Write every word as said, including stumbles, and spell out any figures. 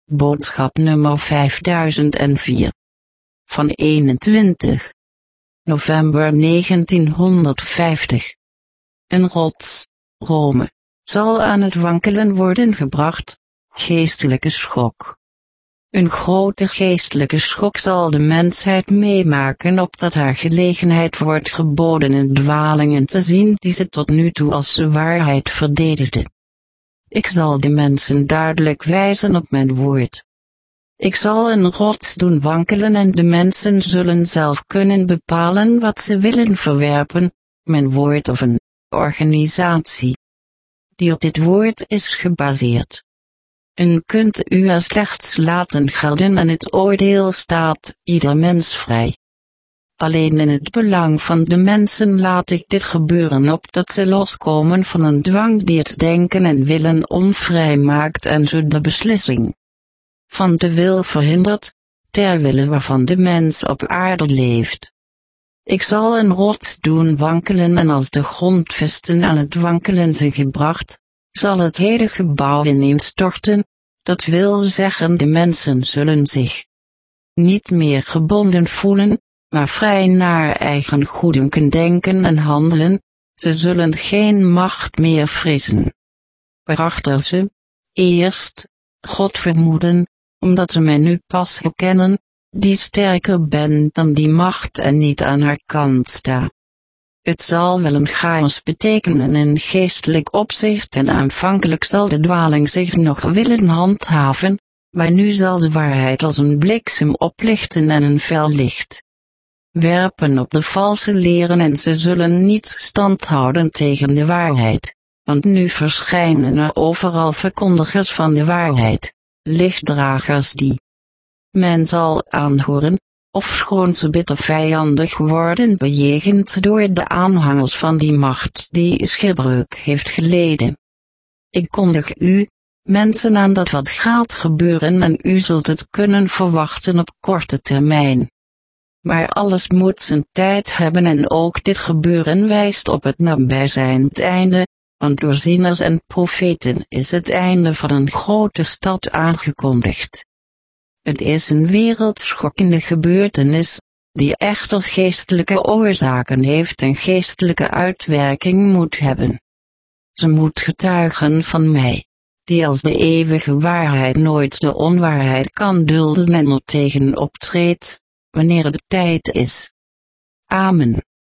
Boodschap nummer vijfduizend vier. Van eenentwintig november negentienhonderdvijftig. Een rots, Rome, zal aan het wankelen worden gebracht, geestelijke schok. Een grote geestelijke schok zal de mensheid meemaken opdat haar gelegenheid wordt geboden in dwalingen te zien die ze tot nu toe als de waarheid verdedigde. Ik zal de mensen duidelijk wijzen op mijn woord. Ik zal een rots doen wankelen en de mensen zullen zelf kunnen bepalen wat ze willen verwerpen, mijn woord of een organisatie die op dit woord is gebaseerd. En kunt u er slechts laten gelden en het oordeel staat ieder mens vrij. Alleen in het belang van de mensen laat ik dit gebeuren opdat ze loskomen van een dwang die het denken en willen onvrij maakt en zo de beslissing van de wil verhindert, ter wille waarvan de mens op aarde leeft. Ik zal een rots doen wankelen en als de grondvesten aan het wankelen zijn gebracht, zal het hele gebouw ineenstorten, dat wil zeggen de mensen zullen zich niet meer gebonden voelen, maar vrij naar eigen goedunken denken en handelen, ze zullen geen macht meer vrezen. Waarachter ze, eerst, God vermoeden, omdat ze mij nu pas herkennen, die sterker ben dan die macht en niet aan haar kant sta. Het zal wel een chaos betekenen in geestelijk opzicht en aanvankelijk zal de dwaling zich nog willen handhaven, maar nu zal de waarheid als een bliksem oplichten en een fel licht werpen op de valse leren en ze zullen niet stand houden tegen de waarheid, want nu verschijnen er overal verkondigers van de waarheid, lichtdragers die men zal aanhoren, ofschoon ze bitter vijandig worden bejegend door de aanhangers van die macht die schipbreuk heeft geleden. Ik kondig u, mensen, aan dat wat gaat gebeuren en u zult het kunnen verwachten op korte termijn. Maar alles moet zijn tijd hebben en ook dit gebeuren wijst op het nabijzijnde einde, want door zieners en profeten is het einde van een grote stad aangekondigd. Het is een wereldschokkende gebeurtenis, die echter geestelijke oorzaken heeft en geestelijke uitwerking moet hebben. Ze moet getuigen van mij, die als de eeuwige waarheid nooit de onwaarheid kan dulden en er tegen optreedt, wanneer het tijd is. Amen.